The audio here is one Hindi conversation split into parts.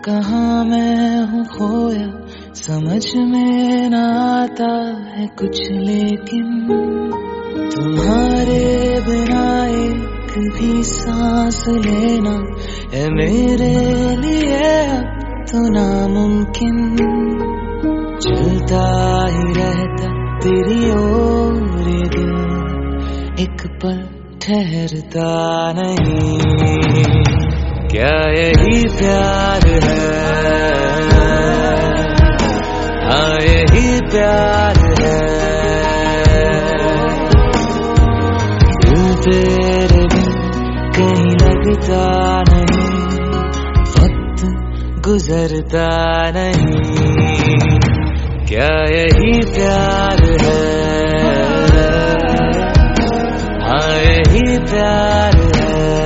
कहाँ मैं हूँ खोया, समझ में ना आता है कुछ, लेकिन तुम्हारे बिना एक भी सांस लेना है मेरे लिए अब तो नामुमकिन। चलता ही रहता तेरी ओर ये दिल, एक पल ठहरता नहीं। क्या यही प्यार है? हाँ यही प्यार है। दिल तेरे बिन कहीं लगता नहीं, वक्त गुजरता नहीं। क्या यही प्यार है? हाँ यही प्यार है।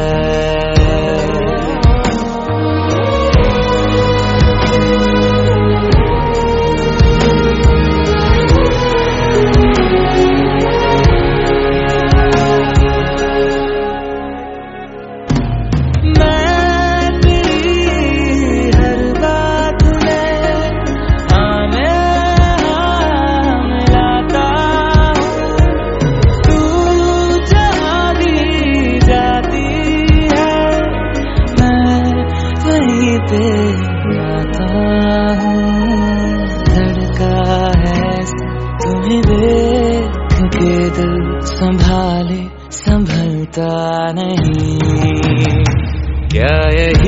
पे आता हूँ, धड़का है तुम्हें देख के दिल, संभाले संभलता नहीं। क्या यही